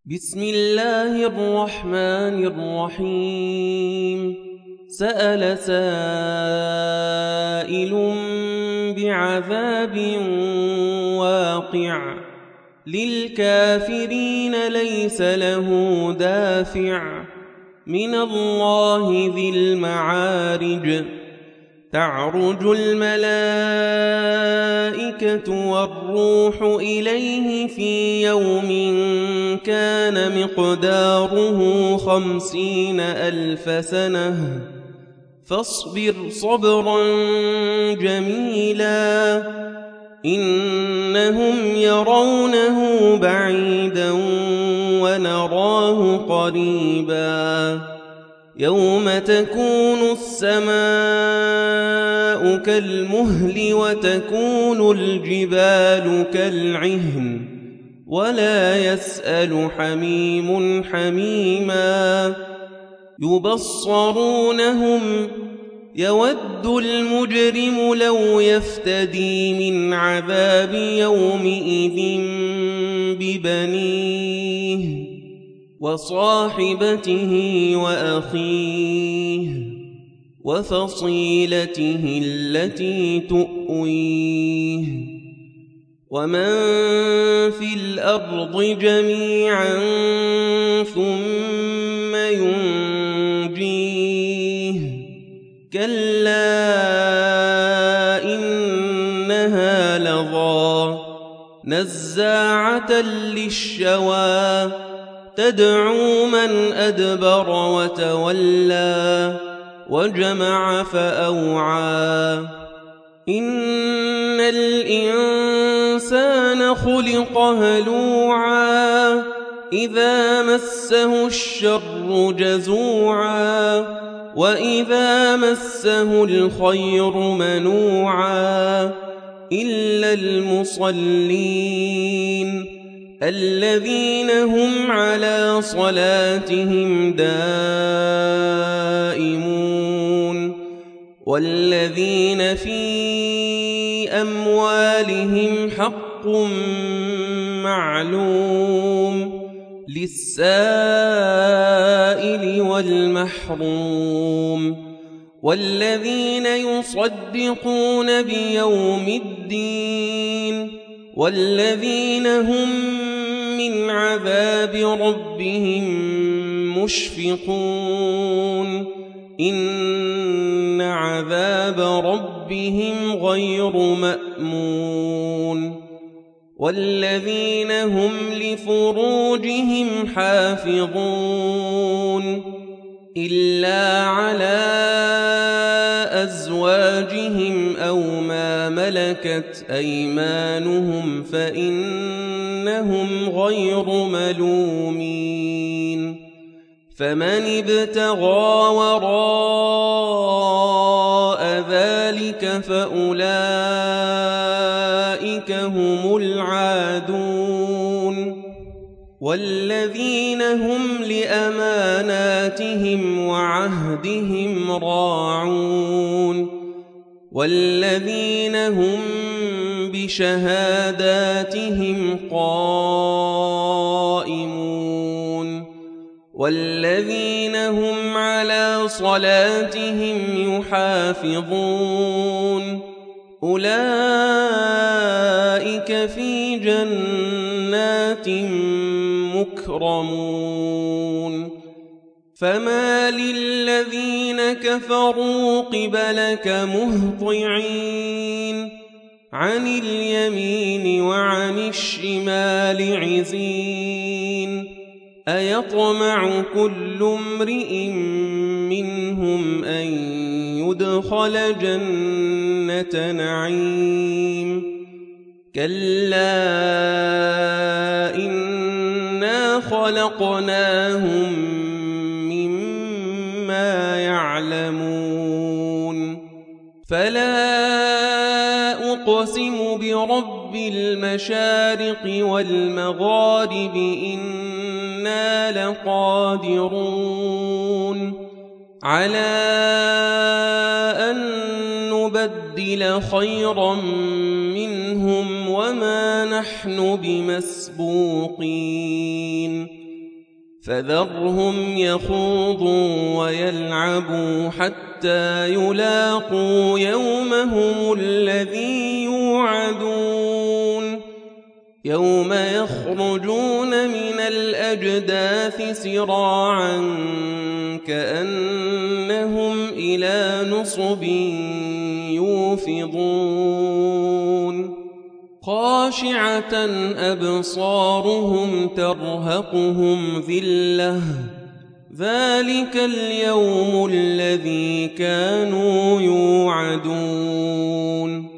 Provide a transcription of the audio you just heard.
بسم الله الرحمن الرحيم. سأل سائل بعذاب واقع للكافرين ليس له دافع من الله ذي المعارج. تعرج الملائكة والروح إليه في يوم كان مقداره 50,000 سنة فاصبر صبرا جميلا إنهم يرونه بعيدا ونراه قريبا يوم تكون السماء كالمهل وتكون الجبال كالعهن ولا يسأل حميم حميما يبصرونهم يود المجرم لو يفتدي من عذاب يومئذ ببنيه وصاحبته وأخيه وفصيلته التي تؤويه ومن في الأرض جميعا ثم ينجيه كلا إنها لظى نزاعة للشوى تدعو من أدبر وتولى وجمع فأوعى إن الإنسان خلق هلوعا إذا مسه الشر جزوعا وإذا مسه الخير منوعا إلا المصلين الذين هم على صلاتهم دائمون والذين في أموالهم حق معلوم للسائل والمحروم والذين يصدقون بيوم الدين والذين هم من عذاب ربهم مشفقون إن عذاب ربهم غير مأمون والذين هم لفروجهم حافظون إلا على أزواجهم أو ما ملكت أيمانهم فإنهم غير ملومين فمن ابتغى وراء ذلك فأولئك هم العادون والذين هم لأماناتهم وعهدهم راعون والذين هم بشهاداتهم قائمون والذين هم على صلاتهم يحافظون أولئك في جنات مكرمون فما للذين كفروا قبلك مهطعين عن اليمين وعن الشمال عزين أيطمع كل امرئ منهم أن يدخل جنة نعيم كلا إنا خلقناهم مما يعلمون فلا أقسم برب المشارق والمغارب إنا لقادرون على أن نبدل خيرا منهم وما نحن بمسبوقين فذرهم يخوضوا ويلعبوا حتى يلاقوا يومهم الذي يوعدون يوم يخرجون من الأجداث سراعا كأنهم إلى نصب يوفضون خاشعة أبصارهم ترهقهم ذلة ذلك اليوم الذي كانوا يوعدون